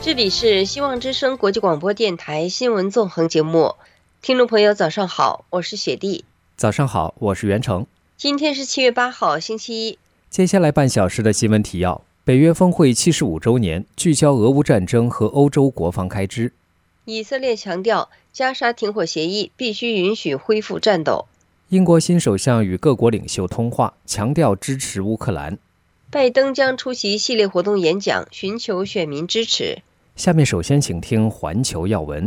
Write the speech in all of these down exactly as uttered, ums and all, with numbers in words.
这里是希望之声国际广播电台新闻纵横节目，听众朋友早上好，我是雪莉。 早上好，我是袁成。 今天是七月八号，星期一。 接下来半小时的新闻提要：北约峰会七十五周年，聚焦俄乌战争和欧洲国防开支。 以色列强调加沙停火协议必须允许恢复战斗。 英国新首相与各国领袖通话，强调支持乌克兰。 拜登将出席系列活动演讲，寻求选民支持。 下面首先请听环球要闻。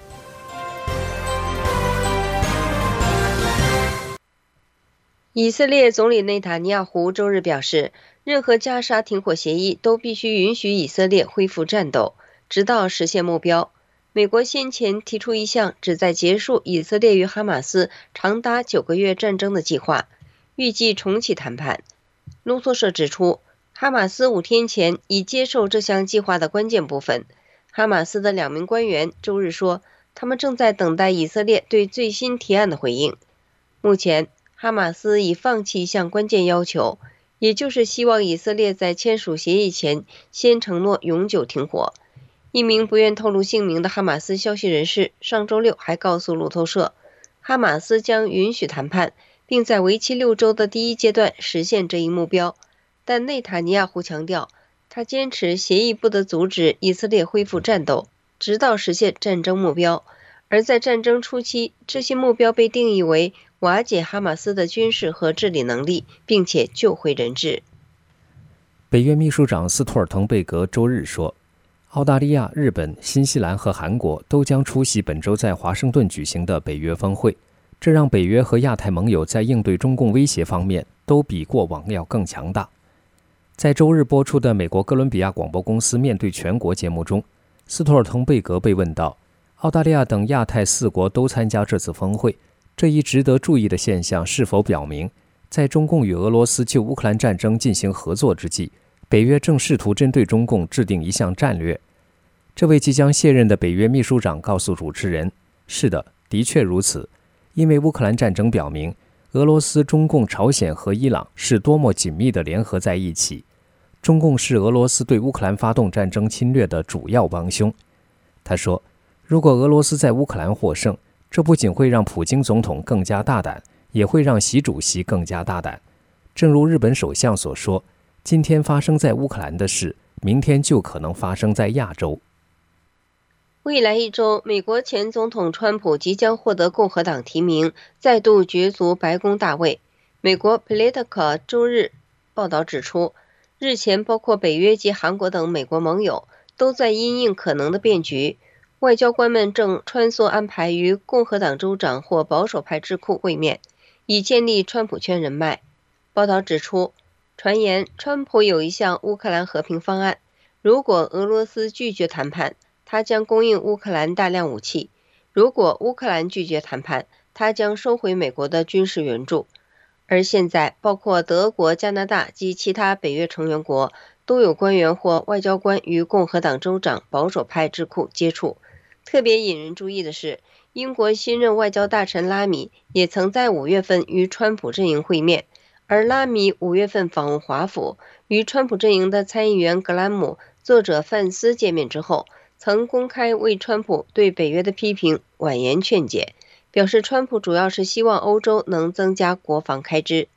以色列总理内塔尼亚胡周日表示，任何加沙停火协议都必须允许以色列恢复战斗，直到实现目标。美国先前提出一项旨在结束以色列与哈马斯长达九个月战争的计划，预计重启谈判。路透社指出，哈马斯五天前已接受这项计划的关键部分。哈马斯的两名官员周日说，他们正在等待以色列对最新提案的回应。目前，哈马斯已放弃一项关键要求，也就是希望以色列在签署协议前先承诺永久停火。一名不愿透露姓名的哈马斯消息人士上周六还告诉路透社，哈马斯将允许谈判，并在为期六周的第一阶段实现这一目标。但内塔尼亚胡强调，他坚持协议不得阻止以色列恢复战斗，直到实现战争目标。而在战争初期，这些目标被定义为瓦解哈马斯的军事和治理能力，并且救回人质。 北约秘书长斯托尔滕贝格周日说，澳大利亚、日本、新西兰和韩国都将出席本周在华盛顿举行的北约峰会，这让北约和亚太盟友在应对中共威胁方面都比过往要更强大。在周日播出的美国哥伦比亚广播公司面对全国节目中，斯托尔滕贝格被问到，澳大利亚等亚太四国都参加这次峰会，这一值得注意的现象是否表明，在中共与俄罗斯就乌克兰战争进行合作之际，北约正试图针对中共制定一项战略。这位即将卸任的北约秘书长告诉主持人，是的，的确如此，因为乌克兰战争表明，俄罗斯、中共、朝鲜和伊朗是多么紧密地联合在一起。中共是俄罗斯对乌克兰发动战争侵略的主要帮凶。他说，如果俄罗斯在乌克兰获胜，这不仅会让普京总统更加大胆，也会让习主席更加大胆。正如日本首相所说，今天发生在乌克兰的事，明天就可能发生在亚洲。 未来一周，美国前总统川普即将获得共和党提名，再度角逐白宫大位。美国 Politico 周日报道指出，日前包括北约及韩国等美国盟友都在因应可能的变局，外交官们正穿梭安排与共和党州长或保守派智库会面，以建立川普圈人脉。报道指出，传言川普有一项乌克兰和平方案，如果俄罗斯拒绝谈判，他将供应乌克兰大量武器；如果乌克兰拒绝谈判，他将收回美国的军事援助。而现在，包括德国、加拿大及其他北约成员国都有官员或外交官与共和党州长、保守派智库接触。特别引人注意的是，英国新任外交大臣拉米也曾在五月份与川普阵营会面，而拉米五月份访问华府，与川普阵营的参议员格兰姆、作者范斯见面之后，曾公开为川普对北约的批评婉言劝解，表示川普主要是希望欧洲能增加国防开支。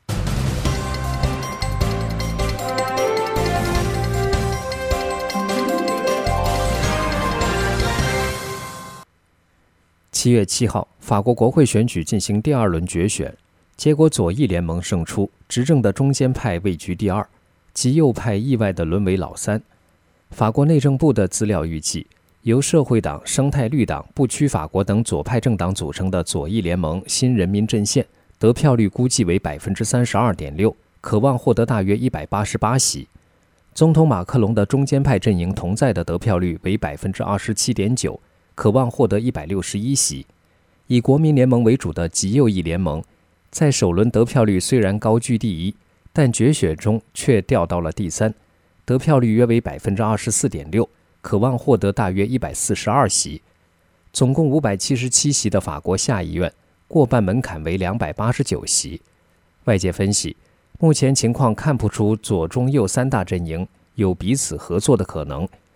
七月七号，法国国会选举进行第二轮决选，结果左翼联盟胜出，执政的中间派位居第二，极右派意外地沦为老三。法国内政部的资料预计，由社会党、生态绿党、不屈法国等左派政党组成的左翼联盟新人民阵线得票率估计为 百分之三十二点六， 可望获得大约一百八十八席。总统马克龙的中间派阵营同在的得票率为 百分之二十七点九， 可望获得一百六十一席。以国民联盟为主的极右翼联盟在首轮得票率虽然高居第一，但决选中却掉到了第三，得票率约为 百分之二十四点六， 可望获得大约一百四十二席。总共五百七十七席的法国下议院，过半门槛为两百八十九席。外界分析，目前情况看不出左中右三大阵营有彼此合作的可能。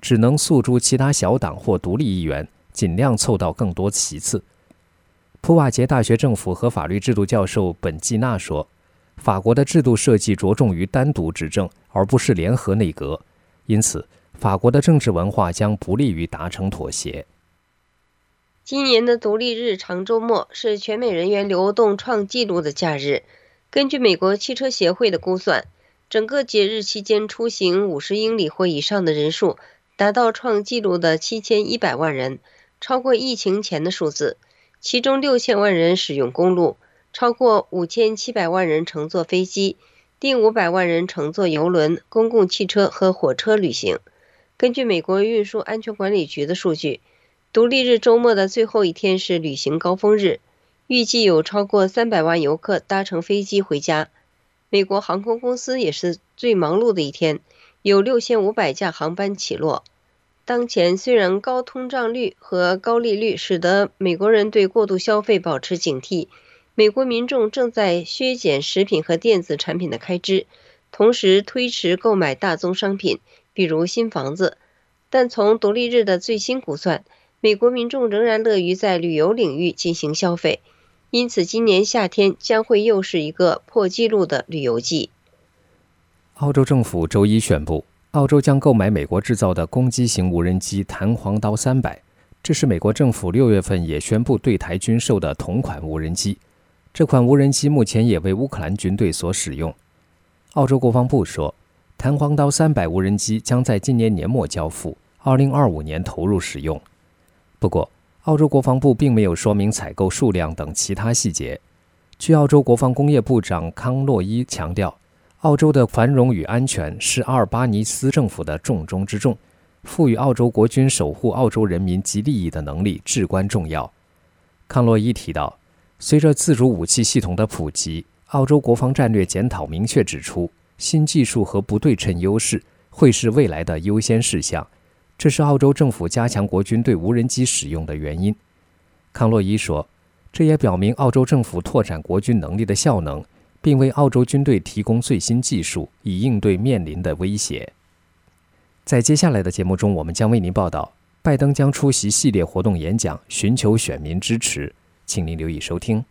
只能诉诸其他小党或独立议员，尽量凑到更多席次。普瓦捷大学政府和法律制度教授本季纳说，法国的制度设计着重于单独执政，而不是联合内阁，因此法国的政治文化将不利于达成妥协。 今年的独立日长周末是全美人员流动创纪录的假日。根据美国汽车协会的估算，整个节日期间出行五十英里或以上的人数达到创纪录的七千一百万人，超过疫情前的数字。其中六千万人使用公路，超过五千七百万人乘坐飞机，近五百万人乘坐邮轮、公共汽车和火车旅行。根据美国运输安全管理局的数据，独立日周末的最后一天是旅行高峰日，预计有超过三百万游客搭乘飞机回家。美国航空公司也是最忙碌的一天，有六千五百架航班起落。当前虽然高通胀率和高利率使得美国人对过度消费保持警惕，美国民众正在削减食品和电子产品的开支，同时推迟购买大宗商品，比如新房子。但从独立日的最新估算，美国民众仍然乐于在旅游领域进行消费，因此今年夏天将会又是一个破纪录的旅游季。 澳洲政府周一宣布，澳洲将购买美国制造的攻击型无人机弹簧刀三百，这是美国政府六月份也宣布对台军售的同款无人机。这款无人机目前也为乌克兰军队所使用。澳洲国防部说，弹簧刀三百无人机将在今年年末交付，二零二五年投入使用。不过，澳洲国防部并没有说明采购数量等其他细节。据澳洲国防工业部长康洛伊强调，澳洲的繁荣与安全是阿尔巴尼斯政府的重中之重，赋予澳洲国军守护澳洲人民及利益的能力至关重要。康洛伊提到，随着自主武器系统的普及，澳洲国防战略检讨明确指出，新技术和不对称优势会是未来的优先事项。这是澳洲政府加强国军对无人机使用的原因。康洛伊说，这也表明澳洲政府拓展国军能力的效能，并为澳洲军队提供最新技术，以应对面临的威胁。在接下来的节目中，我们将为您报道，拜登将出席系列活动演讲，寻求选民支持，请您留意收听。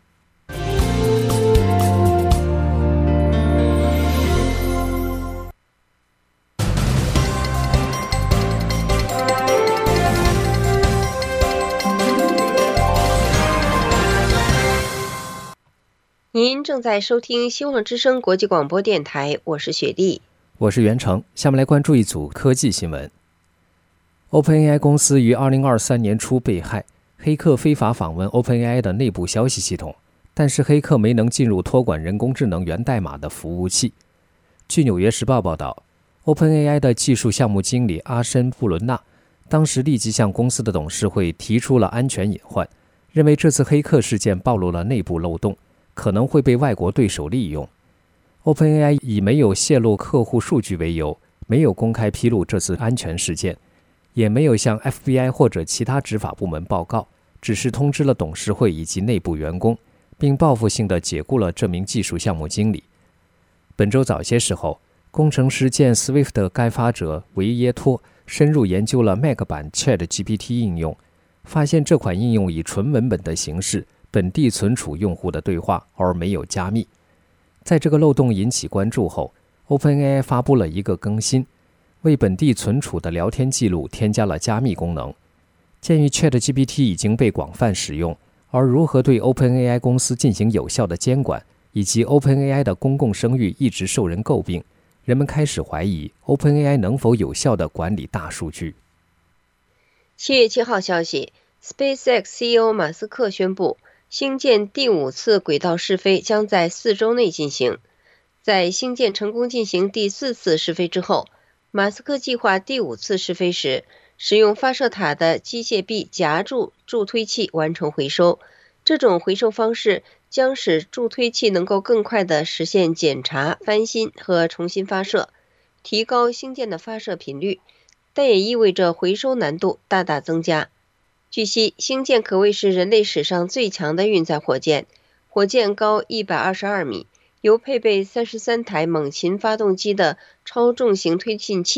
您正在收听希望之声国际广播电台，我是雪莉， 我是袁成。下面来关注一组科技新闻。 OpenAI 公司于二零二三年初被害，黑客非法访问 OpenAI 的内部消息系统，但是黑客没能进入托管人工智能源代码的服务器。据纽约时报报道， OpenAI 的技术项目经理阿申布伦纳当时立即向公司的董事会提出了安全隐患，认为这次黑客事件暴露了内部漏洞，可能会被外国对手利用。 OpenAI 以没有泄露客户数据为由，没有公开披露这次安全事件，也没有向 F B I 或者其他执法部门报告，只是通知了董事会以及内部员工，并报复性地解雇了这名技术项目经理。本周早些时候，工程师兼 Swift 的开发者维耶托深入研究了 Mac 版 ChatGPT 应用，发现这款应用以纯文本的形式本地存储用户的对话，而没有加密。在这个漏洞引起关注后， OpenAI 发布了一个更新，为本地存储的聊天记录添加了加密功能。鉴于 ChatGPT 已经被广泛使用，而如何对 OpenAI 公司进行有效的监管，以及 OpenAI 的公共声誉一直受人诟病，人们开始怀疑 OpenAI 能否有效地管理大数据。 七月七号消息， SpaceX C E O 马斯克宣布，星舰第五次轨道试飞将在四周内进行。在星舰成功进行第四次试飞之后，马斯克计划第五次试飞时，使用发射塔的机械臂夹住助推器完成回收。这种回收方式将使助推器能够更快地实现检查、翻新和重新发射，提高星舰的发射频率，但也意味着回收难度大大增加。据悉，星舰可谓是人类史上最强的运载火箭，火箭高一百二十二米，由配备三十三台猛禽发动机的超重型推进器和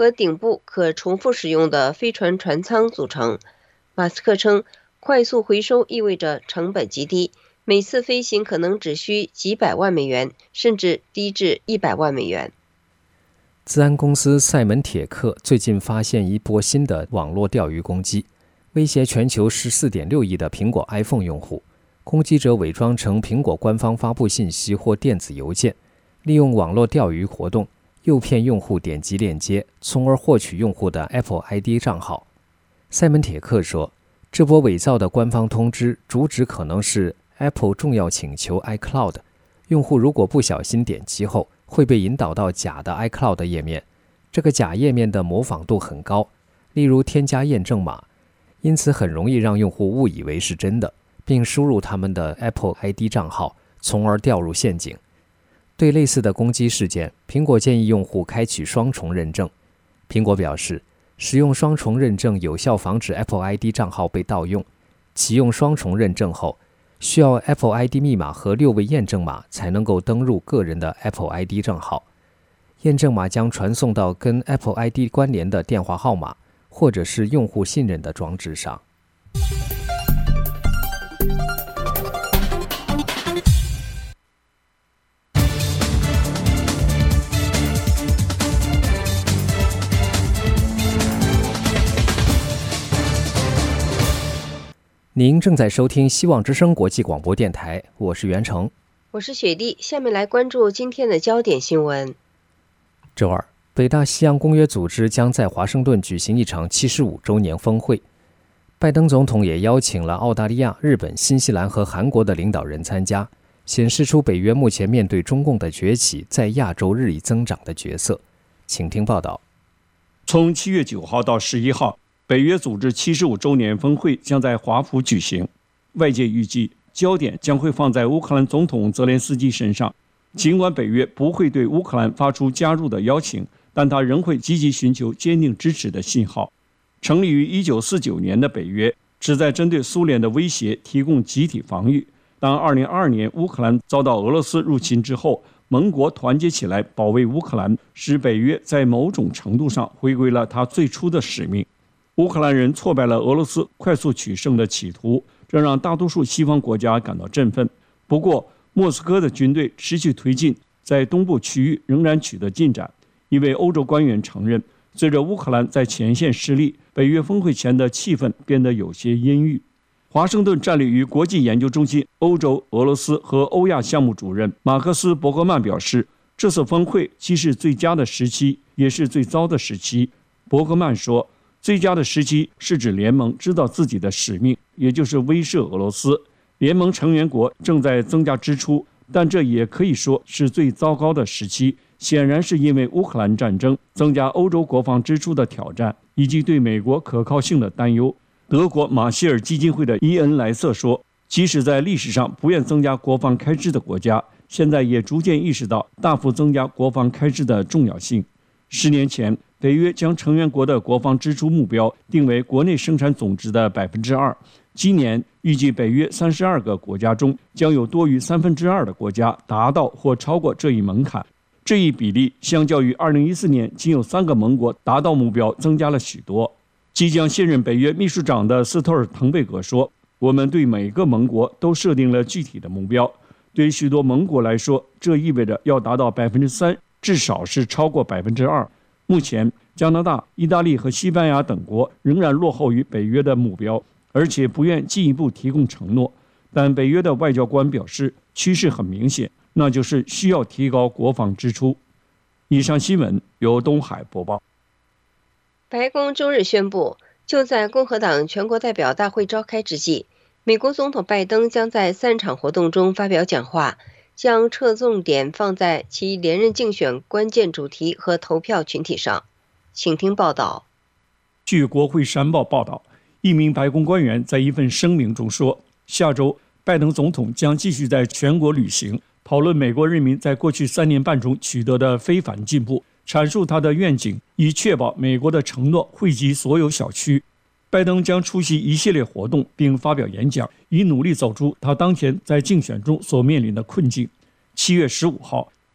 和顶部可重复使用的飞船船舱组成。马斯克称，快速回收意味着成本极低，每次飞行可能只需几百万美元，甚至低至一百万美元。 资安公司赛门铁克最近发现一波新的网络钓鱼攻击，威胁全球 十四点六亿的苹果 iPhone 用户。攻击者伪装成苹果官方发布信息或电子邮件，利用网络钓鱼活动诱骗用户点击链接，从而获取用户的 Apple I D 账号。赛门铁克说，这波伪造的官方通知主旨可能是 Apple 重要请求 iCloud， 用户如果不小心点击后，会被引导到假的 iCloud 页面。这个假页面的模仿度很高，例如添加验证码，因此很容易让用户误以为是真的，并输入他们的 Apple I D 账号，从而掉入陷阱。对类似的攻击事件，苹果建议用户开启双重认证。苹果表示，使用双重认证有效防止 Apple I D 账号被盗用。启用双重认证后，需要 Apple I D 密码和六位验证码才能够登入个人的 Apple I D 账号。验证码将传送到跟 Apple I D 关联的电话号码，或者是用户信任的装置上。您正在收听希望之声国际广播电台，我是袁成， 我是雪莉。下面来关注今天的焦点新闻。 周二，北大西洋公约组织将在华盛顿举行一场七十五周年峰会。拜登总统也邀请了澳大利亚、日本、新西兰和韩国的领导人参加，显示出北约目前面对中共的崛起，在亚洲日益增长的角色。请听报道。 从七月九号到十一号，北约组织七十五周年峰会将在华府举行，外界预计焦点将会放在乌克兰总统泽连斯基身上。尽管北约不会对乌克兰发出加入的邀请，但他仍会积极寻求坚定支持的信号。成立于一九四九年的北约旨在针对苏联的威胁提供集体防御。当二零二二年乌克兰遭到俄罗斯入侵之后，盟国团结起来保卫乌克兰，使北约在某种程度上回归了他最初的使命。乌克兰人挫败了俄罗斯快速取胜的企图，这让大多数西方国家感到振奋。不过，莫斯科的军队持续推进，在东部区域仍然取得进展。一位欧洲官员承认，随着乌克兰在前线失利，北约峰会前的气氛变得有些阴郁。华盛顿战略与国际研究中心欧洲、俄罗斯和欧亚项目主任马克思·伯格曼表示，这次峰会既是最佳的时期，也是最糟的时期。伯格曼说，最佳的时期是指联盟知道自己的使命，也就是威慑俄罗斯。联盟成员国正在增加支出，但这也可以说是最糟糕的时期。显然是因为乌克兰战争增加欧洲国防支出的挑战，以及对美国可靠性的担忧。德国马歇尔基金会的伊恩莱瑟说，即使在历史上不愿增加国防开支的国家，现在也逐渐意识到大幅增加国防开支的重要性。十年前，北约将成员国的国防支出目标定为国内生产总值的百分之二。今年预计北约三十二个国家中，将有多于三分之二的国家达到或超过这一门槛。这一比例相较于二零一四年仅有三个盟国达到目标增加了许多。即将卸任北约秘书长的斯托尔滕贝格说，我们对每个盟国都设定了具体的目标。对许多盟国来说，这意味着要达到百分之三，至少是超过百分之二。目前，加拿大、意大利和西班牙等国仍然落后于北约的目标，而且不愿进一步提供承诺。但北约的外交官表示，趋势很明显，那就是需要提高国防支出。以上新闻由东海播报。 白宫周日宣布，就在共和党全国代表大会召开之际，美国总统拜登将在三场活动中发表讲话，将侧重点放在其连任竞选关键主题和投票群体上。请听报道。 据国会山报报道，一名白宫官员在一份声明中说，下周拜登总统将继续在全国旅行，讨论美国人民在过去三年半中取得的非凡进步，阐述他的愿景，以确保美国的承诺惠及所有小区。拜登将出席一系列活动并发表演讲，以努力走出他当前在竞选中所面临的困境。七月十五号，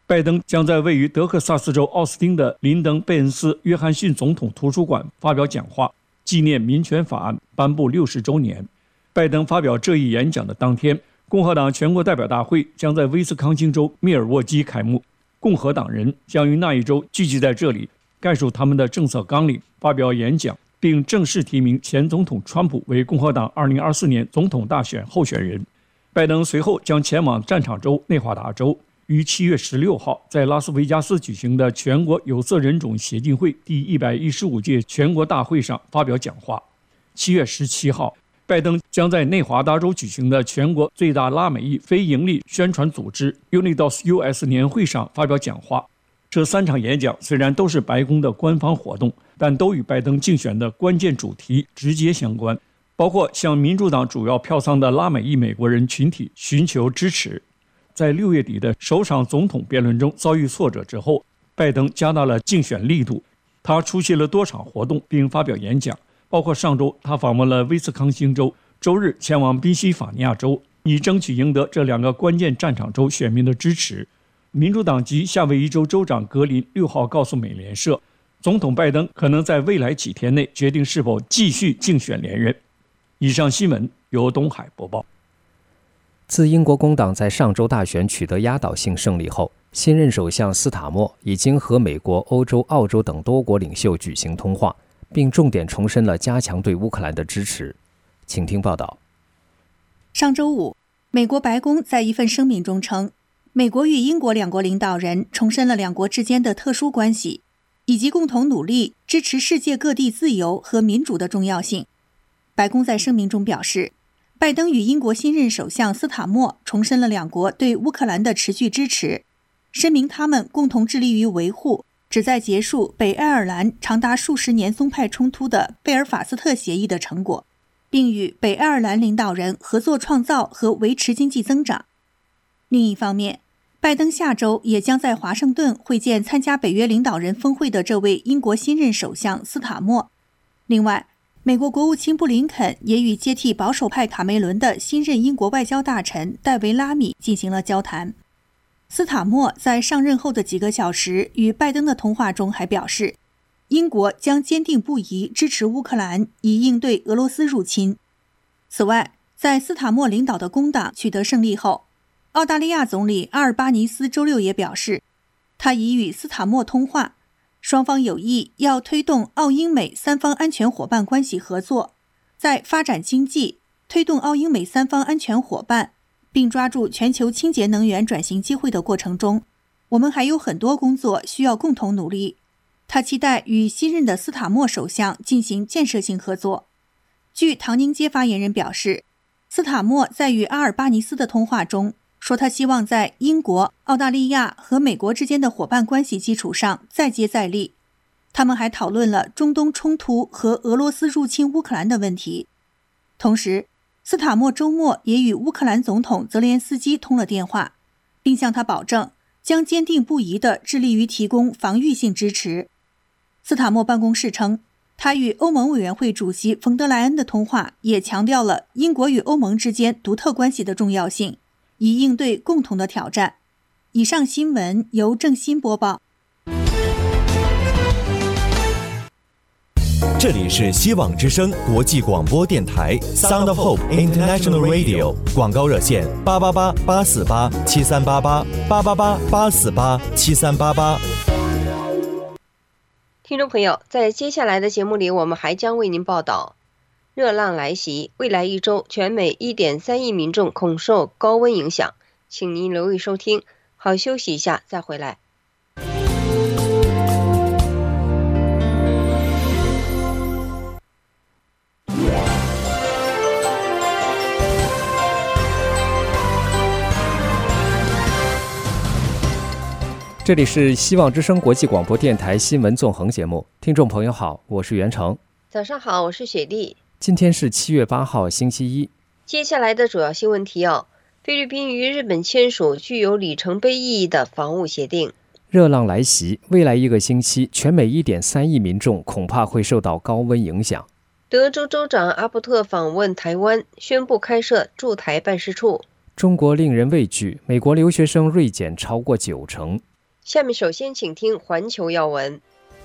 拜登将在位于德克萨斯州奥斯汀的林登·贝恩斯·约翰逊总统图书馆发表讲话，纪念民权法案颁布六十周年。拜登发表这一演讲的当天，共和党全国代表大会将在威斯康星州密尔沃基开幕，共和党人将于那一周聚集在这里，概述他们的政策纲领，发表演讲，并正式提名前总统川普为共和党二零二四年总统大选候选人。拜登随后将前往战场州内华达州，于七月十六号在拉斯维加斯举行的全国有色人种协进会第一百一十五届全国大会上发表讲话。七月十七号，拜登将在内华达州举行的全国最大拉美裔非营利宣传组织 Unidos U S 年会上发表讲话。这三场演讲虽然都是白宫的官方活动，但都与拜登竞选的关键主题直接相关，包括向民主党主要票仓的拉美裔美国人群体寻求支持。在六月底的首场总统辩论中遭遇挫折之后，拜登加大了竞选力度。他出席了多场活动并发表演讲，包括上周他访问了威斯康星州，周日前往宾夕法尼亚州，以争取赢得这两个关键战场州选民的支持。民主党籍夏威夷州州长格林六号告诉美联社，总统拜登可能在未来几天内决定是否继续竞选连任。以上新闻由东海播报。 自英国工党在上周大选取得压倒性胜利后，新任首相斯塔默已经和美国、欧洲、澳洲等多国领袖举行通话，并重点重申了加强对乌克兰的支持。请听报道。 上周五，美国白宫在一份声明中称，美国与英国两国领导人重申了两国之间的特殊关系，以及共同努力支持世界各地自由和民主的重要性。白宫在声明中表示，拜登与英国新任首相斯塔默重申了两国对乌克兰的持续支持，声明他们共同致力于维护旨在结束北爱尔兰长达数十年松派冲突的贝尔法斯特协议的成果，并与北爱尔兰领导人合作创造和维持经济增长。另一方面，拜登下周也将在华盛顿会见参加北约领导人峰会的这位英国新任首相斯塔默。另外，美国国务卿布林肯也与接替保守派卡梅伦的新任英国外交大臣戴维拉米进行了交谈。斯塔默在上任后的几个小时与拜登的通话中还表示，英国将坚定不移支持乌克兰以应对俄罗斯入侵。此外，在斯塔默领导的工党取得胜利后，澳大利亚总理阿尔巴尼斯周六也表示，他已与斯塔默通话，双方有意要推动澳英美三方安全伙伴关系合作，在发展经济、推动澳英美三方安全伙伴，并抓住全球清洁能源转型机会的过程中，我们还有很多工作需要共同努力。他期待与新任的斯塔默首相进行建设性合作。据唐宁街发言人表示，斯塔默在与阿尔巴尼斯的通话中说，他希望在英国、澳大利亚和美国之间的伙伴关系基础上再接再厉。他们还讨论了中东冲突和俄罗斯入侵乌克兰的问题。同时，斯塔默周末也与乌克兰总统泽连斯基通了电话，并向他保证将坚定不移地致力于提供防御性支持。斯塔默办公室称，他与欧盟委员会主席冯德莱恩的通话也强调了英国与欧盟之间独特关系的重要性，以应对共同的挑战。以上新闻由郑欣播报。 这里是希望之声国际广播电台 Sound of Hope International Radio， 广告热线八八八八四八七三八八八八八八四八七三八八。 听众朋友，在接下来的节目里，我们还将为您报道热浪来袭，未来一周全美 一点三亿民众恐受高温影响，请您留意收听。好，休息一下再回来。 这里是希望之声国际广播电台新闻纵横节目，听众朋友好，我是袁成。 早上好，我是雪莉。 今天是七月八号，星期一。 接下来的主要新闻提要：菲律宾与日本签署具有里程碑意义的防务协定。 热浪来袭，未来一个星期，全美 一点三亿民众恐怕会受到高温影响。 德州州长阿伯特访问台湾，宣布开设驻台办事处。 中国令人畏惧，美国留学生锐减超过九成。 下面首先请听环球要闻。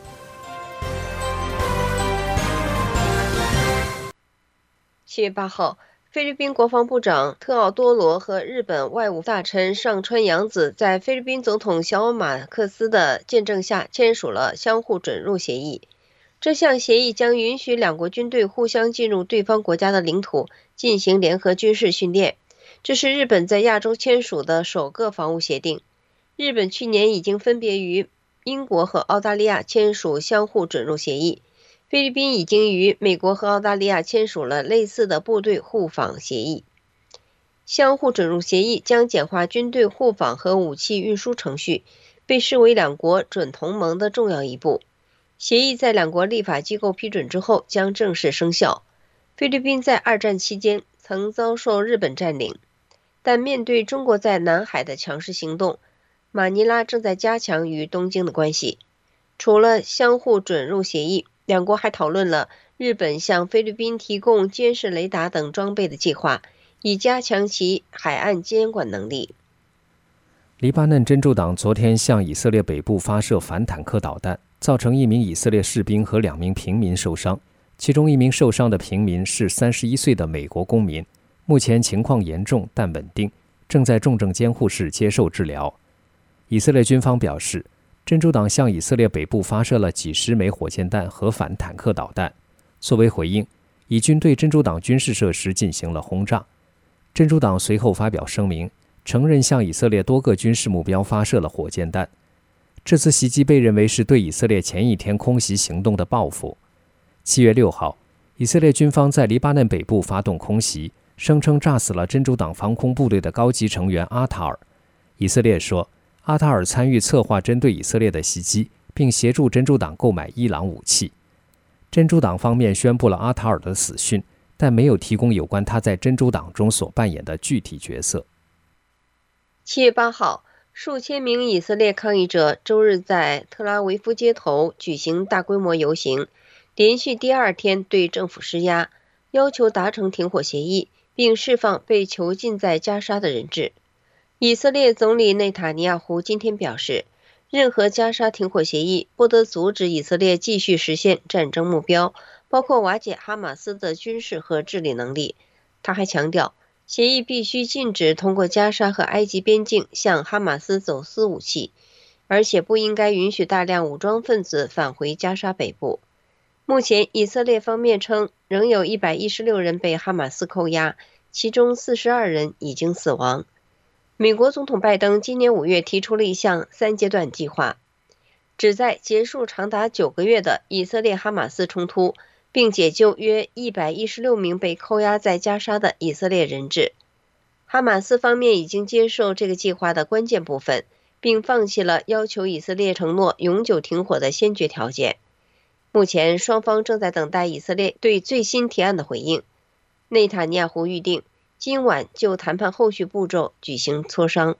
七月八号，菲律宾国防部长特奥多罗和日本外务大臣上川洋子在菲律宾总统小马马克斯的见证下签署了相互准入协议。这项协议将允许两国军队互相进入对方国家的领土进行联合军事训练，这是日本在亚洲签署的首个防务协定。日本去年已经分别与英国和澳大利亚签署相互准入协议，菲律宾已经与美国和澳大利亚签署了类似的部队互访协议。相互准入协议将简化军队互访和武器运输程序，被视为两国准同盟的重要一步。协议在两国立法机构批准之后将正式生效。菲律宾在二战期间曾遭受日本占领，但面对中国在南海的强势行动，马尼拉正在加强与东京的关系。除了相互准入协议，两国还讨论了日本向菲律宾提供监视雷达等装备的计划，以加强其海岸监管能力。 黎巴嫩真主党昨天向以色列北部发射反坦克导弹，造成一名以色列士兵和两名平民受伤，其中一名受伤的平民是三十一岁的美国公民，目前情况严重但稳定，正在重症监护室接受治疗。以色列军方表示，真主党向以色列北部发射了几十枚火箭弹和反坦克导弹。作为回应，以军对真主党军事设施进行了轰炸。真主党随后发表声明，承认向以色列多个军事目标发射了火箭弹。这次袭击被认为是对以色列前一天空袭行动的报复。七月六号，以色列军方在黎巴嫩北部发动空袭，声称炸死了真主党防空部队的高级成员阿塔尔。以色列说，阿塔尔参与策划针对以色列的袭击，并协助真主党购买伊朗武器。真主党方面宣布了阿塔尔的死讯，但没有提供有关他在真主党中所扮演的具体角色。 七月八号，数千名以色列抗议者周日在特拉维夫街头举行大规模游行，连续第二天对政府施压，要求达成停火协议，并释放被囚禁在加沙的人质。以色列总理内塔尼亚胡今天表示，任何加沙停火协议不得阻止以色列继续实现战争目标，包括瓦解哈马斯的军事和治理能力。他还强调，协议必须禁止通过加沙和埃及边境向哈马斯走私武器，而且不应该允许大量武装分子返回加沙北部。目前，以色列方面称仍有一百一十六人被哈马斯扣押，其中四十二人已经死亡。美国总统拜登今年五月提出了一项三阶段计划，旨在结束长达九个月的以色列哈马斯冲突，并解救约一百一十六名被扣押在加沙的以色列人质。哈马斯方面已经接受这个计划的关键部分，并放弃了要求以色列承诺永久停火的先决条件。目前双方正在等待以色列对最新提案的回应。内塔尼亚胡预定今晚就谈判后续步骤举行磋商。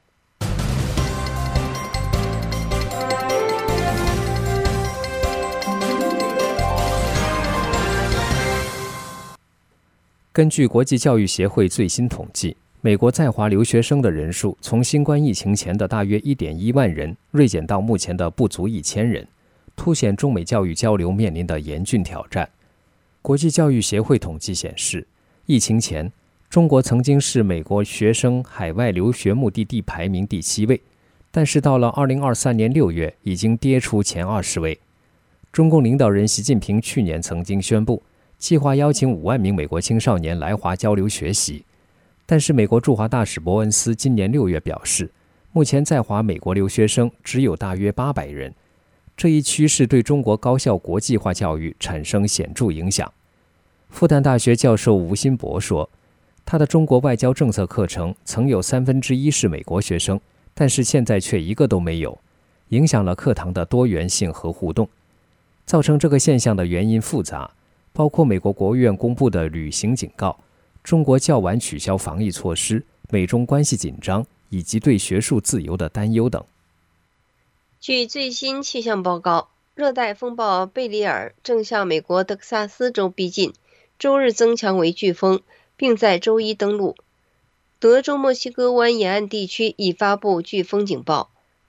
根据国际教育协会最新统计，美国在华留学生的人数从新冠疫情前的大约 一点一万人锐减到目前的不足一千人，凸显中美教育交流面临的严峻挑战。国际教育协会统计显示，疫情前中国曾经是美国学生海外留学目的地排名第七位，但是到了二零二三年六月已经跌出前二十位。中共领导人习近平去年曾经宣布，计划邀请五万名美国青少年来华交流学习，但是美国驻华大使伯恩斯今年六月表示，目前在华美国留学生只有大约八百人，这一趋势对中国高校国际化教育产生显著影响。复旦大学教授吴新博说，他的中国外交政策课程曾有三分之一是美国学生，但是现在却一个都没有，影响了课堂的多元性和互动。造成这个现象的原因复杂，包括美国国务院公布的旅行警告、中国较晚取消防疫措施、美中关系紧张以及对学术自由的担忧等。 据最新气象报告，热带风暴贝里尔正向美国德克萨斯州逼近，周日增强为飓风，并在周一登陆。德州墨西哥湾沿岸地区已发布飓风警报，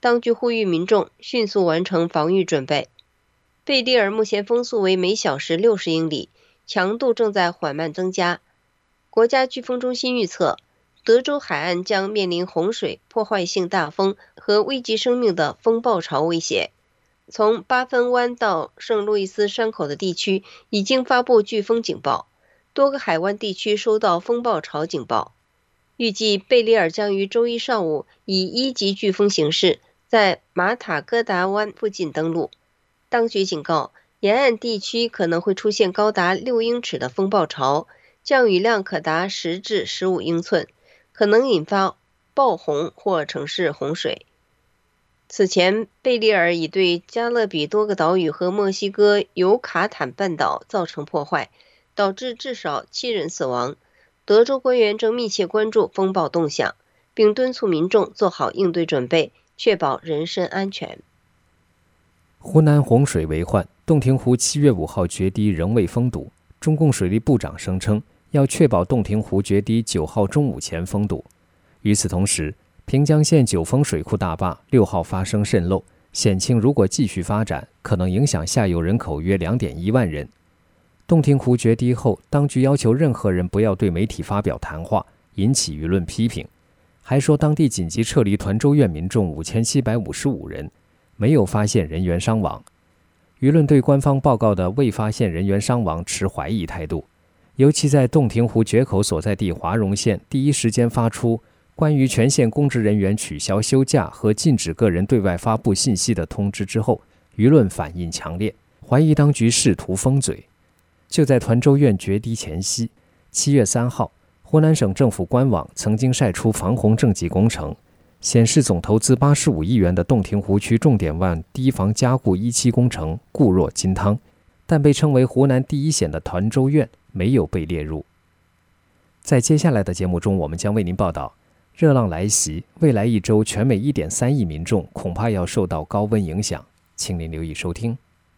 当局呼吁民众迅速完成防御准备。贝利尔目前风速为每小时六十英里，强度正在缓慢增加。国家飓风中心预测，德州海岸将面临洪水、破坏性大风和危及生命的风暴潮威胁。从八分湾到圣路易斯山口的地区已经发布飓风警报，多个海湾地区收到风暴潮警报。预计贝利尔将于周一上午以一级飓风形式在马塔戈达湾附近登陆。当局警告，沿岸地区可能会出现高达六英尺的风暴潮，降雨量可达十至十五英寸，可能引发暴洪或城市洪水。此前，贝利尔已对加勒比多个岛屿和墨西哥尤卡坦半岛造成破坏，导致至少七人死亡。德州官员正密切关注风暴动向，并敦促民众做好应对准备，确保人身安全。 湖南洪水为患，洞庭湖七月五号决堤仍未封堵。中共水利部长声称，要确保洞庭湖决堤九号中午前封堵。与此同时，平江县九峰水库大坝六号发生渗漏，险情如果继续发展，可能影响下游人口约 两点一万人。洞庭湖决堤后，当局要求任何人不要对媒体发表谈话，引起舆论批评，还说当地紧急撤离团州院民众五千七百五十五人，没有发现人员伤亡。舆论对官方报告的未发现人员伤亡持怀疑态度，尤其在洞庭湖决口所在地华容县第一时间发出关于全县公职人员取消休假和禁止个人对外发布信息的通知之后，舆论反应强烈，怀疑当局试图封嘴。就在团州院决堤前夕，七月三号，湖南省政府官网曾经晒出防洪政绩工程，显示总投资八十五亿元的洞庭湖区重点湾堤防加固一期工程固若金汤，但被称为湖南第一险的团州院没有被列入。在接下来的节目中，我们将为您报道热浪来袭，未来一周全美 一点三亿民众恐怕要受到高温影响，请您留意收听。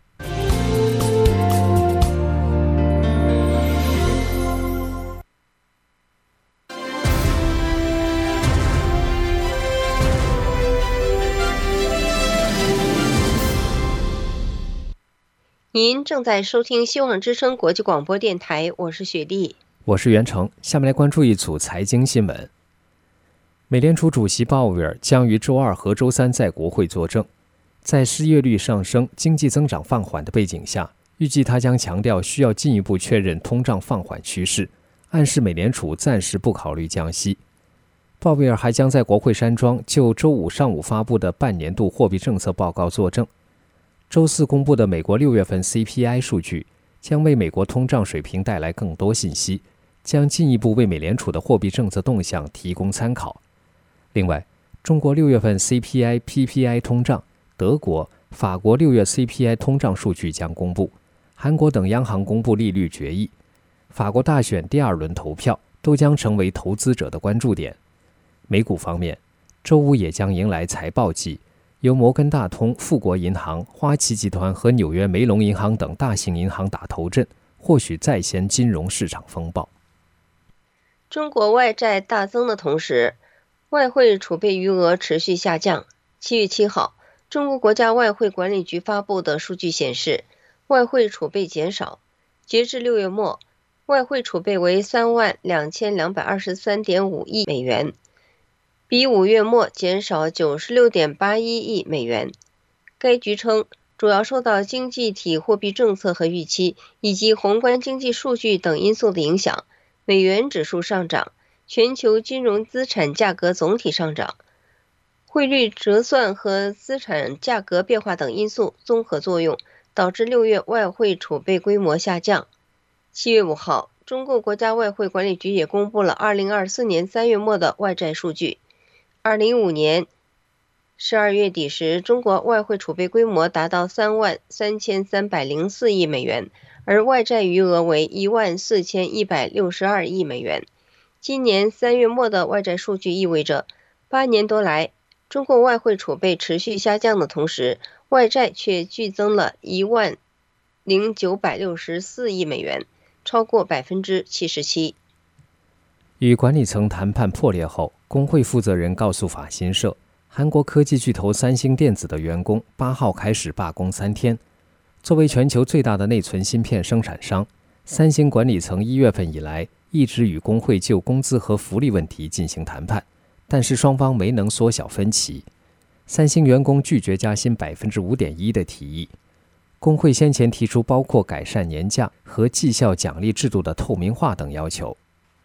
您正在收听希望之声国际广播电台，我是雪莉， 我是袁成。下面来关注一组财经新闻。美联储主席鲍威尔将于周二和周三在国会作证，在失业率上升、经济增长放缓的背景下，预计他将强调需要进一步确认通胀放缓趋势，暗示美联储暂时不考虑降息。鲍威尔还将在国会山庄就周五上午发布的半年度货币政策报告作证。周四公布的美国六月份 C P I 数据将为美国通胀水平带来更多信息，将进一步为美联储的货币政策动向提供参考。另外，中国六月份 C P I、P P I 通胀、德国、法国六月 C P I 通胀数据将公布，韩国等央行公布利率决议，法国大选第二轮投票都将成为投资者的关注点。美股方面，周五也将迎来财报季，由摩根大通、富国银行、花旗集团和纽约梅隆银行等大型银行打头阵，或许再掀金融市场风暴。 中国外债大增的同时，外汇储备余额持续下降。七月七号，中国国家外汇管理局发布的数据显示，外汇储备减少。截至六月末，外汇储备为三万两千两百二十三点五亿美元，比五月末减少 九十六点八一亿美元。该局称，主要受到经济体货币政策和预期以及宏观经济数据等因素的影响，美元指数上涨，全球金融资产价格总体上涨，汇率折算和资产价格变化等因素综合作用，导致六月外汇储备规模下降。七月五号，中共国家外汇管理局也公布了二零二四年三月末的外债数据。二零一五年十二月底时，中国外汇储备规模达到三万三千三百零四亿美元，而外债余额为一万四千一百六十二亿美元。今年三月末的外债数据意味着，八年多来，中国外汇储备持续下降的同时，外债却剧增了一万零九百六十四亿美元，超过百分之七十七。 与管理层谈判破裂后，工会负责人告诉法新社， 韩国科技巨头三星电子的员工八号开始罢工三天。作为全球最大的内存芯片生产商，三星管理层一月份以来一直与工会就工资和福利问题进行谈判，但是双方没能缩小分歧。三星员工拒绝加薪 百分之五点一 的提议。工会先前提出包括改善年假和绩效奖励制度的透明化等要求。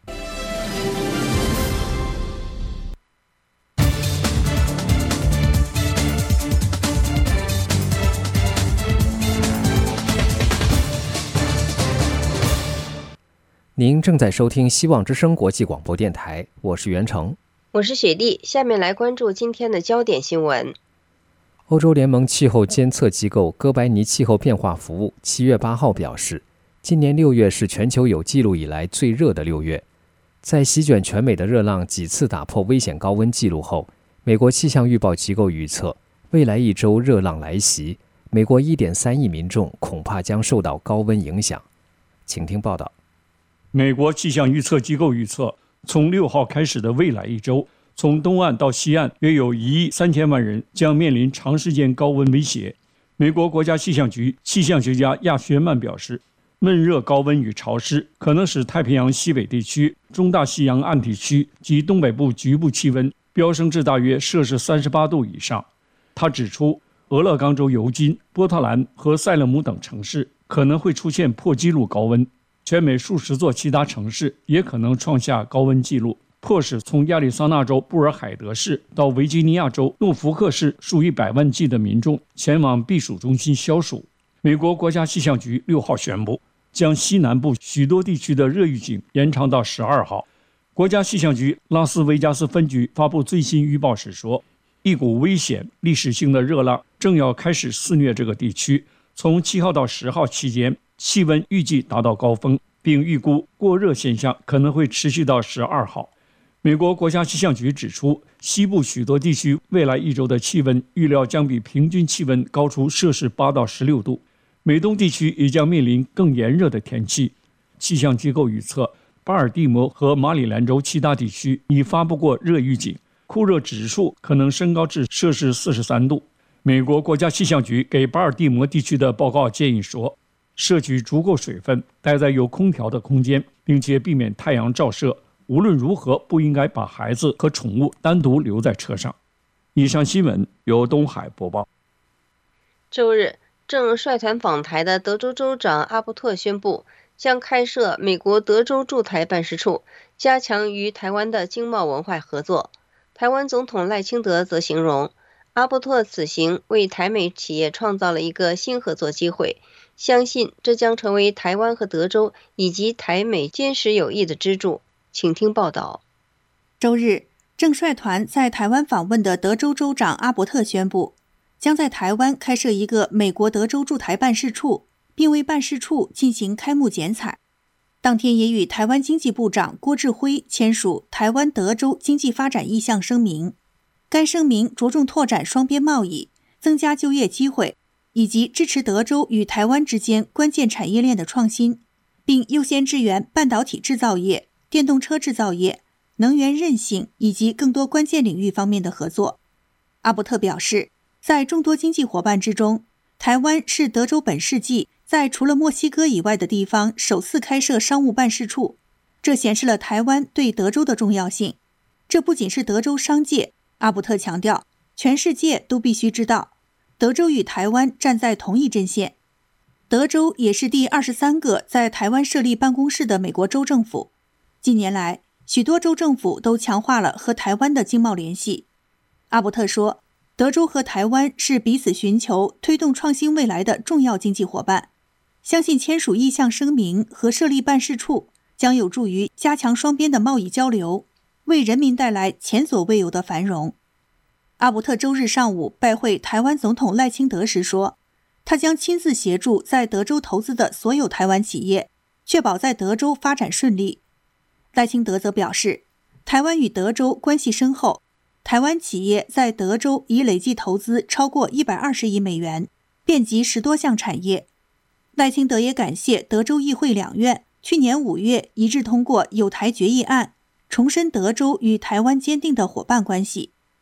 您正在收听希望之声国际广播电台，我是袁成， 我是雪莉。下面来关注今天的焦点新闻。 欧洲联盟气候监测机构哥白尼气候变化服务七月八号表示，今年六月是全球有记录以来最热的六月。在席卷全美的热浪几次打破危险高温记录后，美国气象预报机构预测，未来一周热浪来袭，美国 一点三亿民众恐怕将受到高温影响。请听报道。 美国气象预测机构预测，从六号开始的未来一周，从东岸到西岸约有一亿三千万人将面临长时间高温威胁。美国国家气象局气象学家亚薛曼表示，闷热高温与潮湿可能使太平洋西北地区、中大西洋岸地区及东北部局部气温飙升至大约摄氏三十八度以上。他指出，俄勒冈州尤金、波特兰和塞勒姆等城市可能会出现破纪录高温。全美数十座其他城市也可能创下高温纪录，迫使从亚利桑那州布尔海德市到维吉尼亚州诺福克市数以百万计的民众前往避暑中心消暑。美国国家气象局六号宣布，将西南部许多地区的热预警延长到十二号。国家气象局拉斯维加斯分局发布最新预报时说，一股危险历史性的热浪正要开始肆虐这个地区，从七号到十号期间，气温预计达到高峰，并预估过热现象可能会持续到十二号。美国国家气象局指出，西部许多地区未来一周的气温预料将比平均气温高出摄氏八到十六度。美东地区也将面临更炎热的天气。气象机构预测，巴尔的摩和马里兰州其他地区已发布过热预警，酷热指数可能升高至摄氏四十三度。美国国家气象局给巴尔的摩地区的报告建议说，摄取足够水分，待在有空调的空间，并且避免太阳照射。无论如何，不应该把孩子和宠物单独留在车上。以上新闻由东海播报。 周日，正率团访台的德州州长阿伯特宣布，将开设美国德州驻台办事处，加强与台湾的经贸文化合作。台湾总统赖清德则形容，阿伯特此行为台美企业创造了一个新合作机会，相信这将成为台湾和德州以及台美坚实友谊的支柱。请听报道。 周日，正率团在台湾访问的德州州长阿伯特宣布，将在台湾开设一个美国德州驻台办事处，并为办事处进行开幕剪彩。当天也与台湾经济部长郭志辉签署台湾德州经济发展意向声明。该声明着重拓展双边贸易，增加就业机会，以及支持德州与台湾之间关键产业链的创新，并优先支援半导体制造业、电动车制造业、能源韧性以及更多关键领域方面的合作。阿伯特表示，在众多经济伙伴之中，台湾是德州本世纪在除了墨西哥以外的地方首次开设商务办事处，这显示了台湾对德州的重要性。这不仅是德州商界，阿伯特强调，全世界都必须知道，德州与台湾站在同一阵线。德州也是第二十三个在台湾设立办公室的美国州政府。近年来，许多州政府都强化了和台湾的经贸联系。阿伯特说，德州和台湾是彼此寻求推动创新未来的重要经济伙伴，相信签署意向声明和设立办事处将有助于加强双边的贸易交流，为人民带来前所未有的繁荣。阿伯特周日上午拜会台湾总统赖清德时说，他将亲自协助在德州投资的所有台湾企业，确保在德州发展顺利。赖清德则表示，台湾与德州关系深厚，台湾企业在德州已累计投资超过一百二十亿美元，遍及十多项产业。赖清德也感谢德州议会两院去年五月一致通过有台决议案，重申德州与台湾坚定的伙伴关系。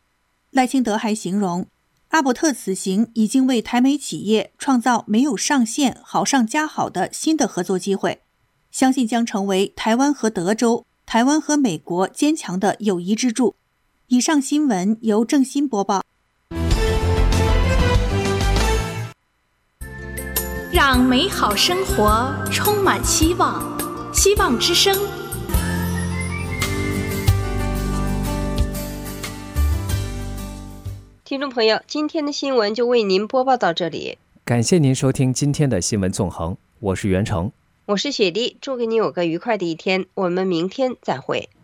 赖清德还形容，阿伯特此行已经为台美企业创造没有上限、好上加好的新的合作机会，相信将成为台湾和德州、台湾和美国坚强的友谊支柱。以上新闻由郑欣播报。 让美好生活充满希望，希望之声。 听众朋友，今天的新闻就为您播报到这里， 感谢您收听今天的新闻纵横，我是袁成， 我是雪莉，祝给你有个愉快的一天，我们明天再会。